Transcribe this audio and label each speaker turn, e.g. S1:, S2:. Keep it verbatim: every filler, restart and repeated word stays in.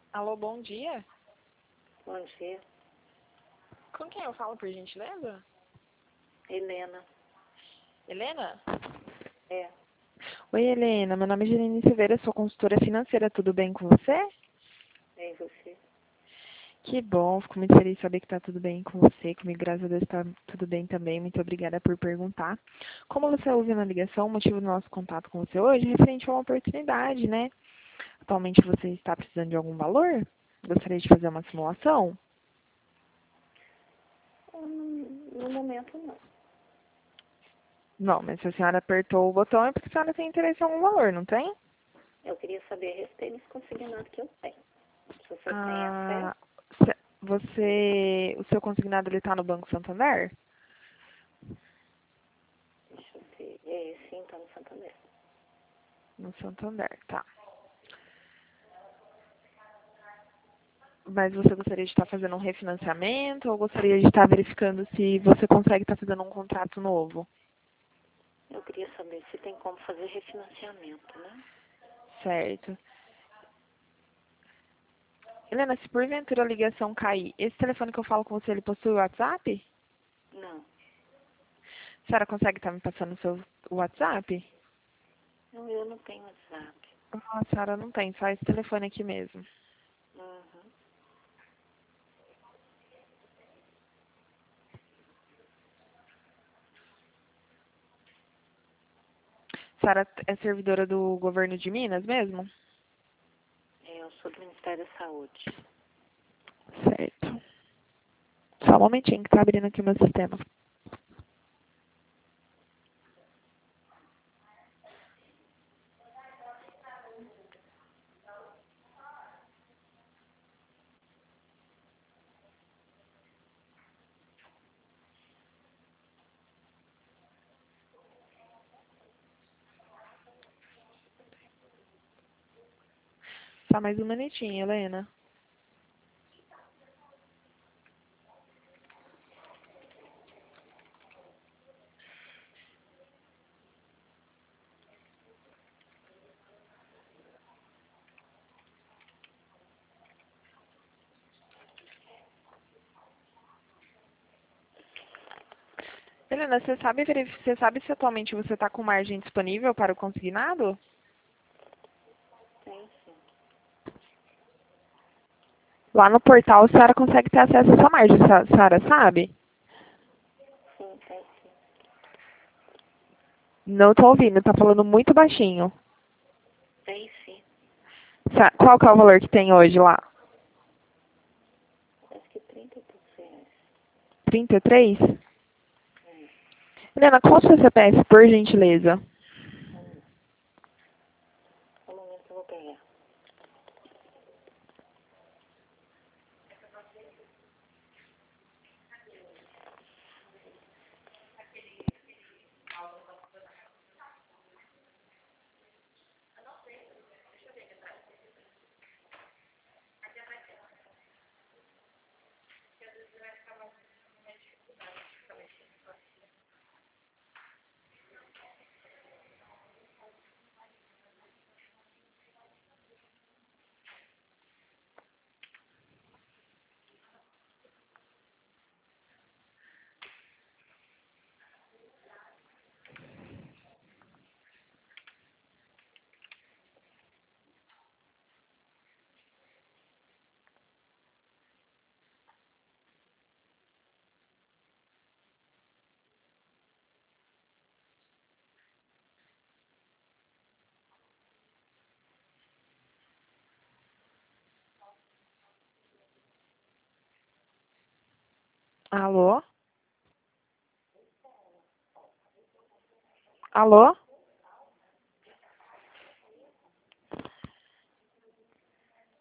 S1: Alô, bom dia.
S2: Bom dia.
S1: Com quem eu falo, por gentileza?
S2: Helena.
S1: Helena?
S2: É.
S1: Oi, Helena. Meu nome é Janine Silveira, sou consultora financeira. Tudo bem com você?
S2: É você?
S1: Que bom, fico muito feliz de saber que está tudo bem com você. Comigo, graças a Deus, está tudo bem também. Muito obrigada por perguntar. Como você ouviu na ligação, o motivo do nosso contato com você hoje é referente a uma oportunidade, né? Atualmente você está precisando de algum valor? Gostaria de fazer uma simulação?
S2: Hum, no momento, não.
S1: Não, mas se a senhora apertou o botão é porque a senhora tem interesse em algum valor, não tem?
S2: Eu queria saber a respeito desse consignado que eu tenho. Se você tem acesso,
S1: Ah, se- você, o seu consignado ele está no Banco Santander?
S2: deixa eu ver. É, sim, tá no Santander.
S1: No Santander, tá. Mas você gostaria de estar fazendo um refinanciamento ou gostaria de estar verificando se você consegue estar fazendo um contrato novo?
S2: Eu queria saber se tem como fazer refinanciamento, né?
S1: Certo. Helena, se porventura a ligação cair, esse telefone que eu falo com você, ele possui WhatsApp?
S2: Não.
S1: A senhora consegue estar me passando o seu WhatsApp?
S2: Não, eu não tenho WhatsApp.
S1: Ah, a senhora não tem, só esse telefone aqui mesmo.
S2: Uhum.
S1: A senhora é servidora do governo de Minas mesmo?
S2: É, eu sou do Ministério da Saúde.
S1: Certo. Só um momentinho que tá abrindo aqui o meu sistema. Só mais um minutinho, Helena. Helena, você sabe, verif- você sabe se atualmente você está com margem disponível para o consignado?
S2: Tem sim.
S1: Lá no portal a senhora consegue ter acesso a essa margem, a senhora sabe?
S2: Sim, tem sim.
S1: Não estou ouvindo, está falando muito baixinho.
S2: Tem sim.
S1: Sa- Qual que é o valor que tem hoje lá?
S2: Acho que trinta e poucos reais.
S1: trinta e três?
S2: É.
S1: Helena, qual o seu C P F, por gentileza?
S2: Vamos lá. Só um momento que eu vou pegar.
S1: Alô? Alô?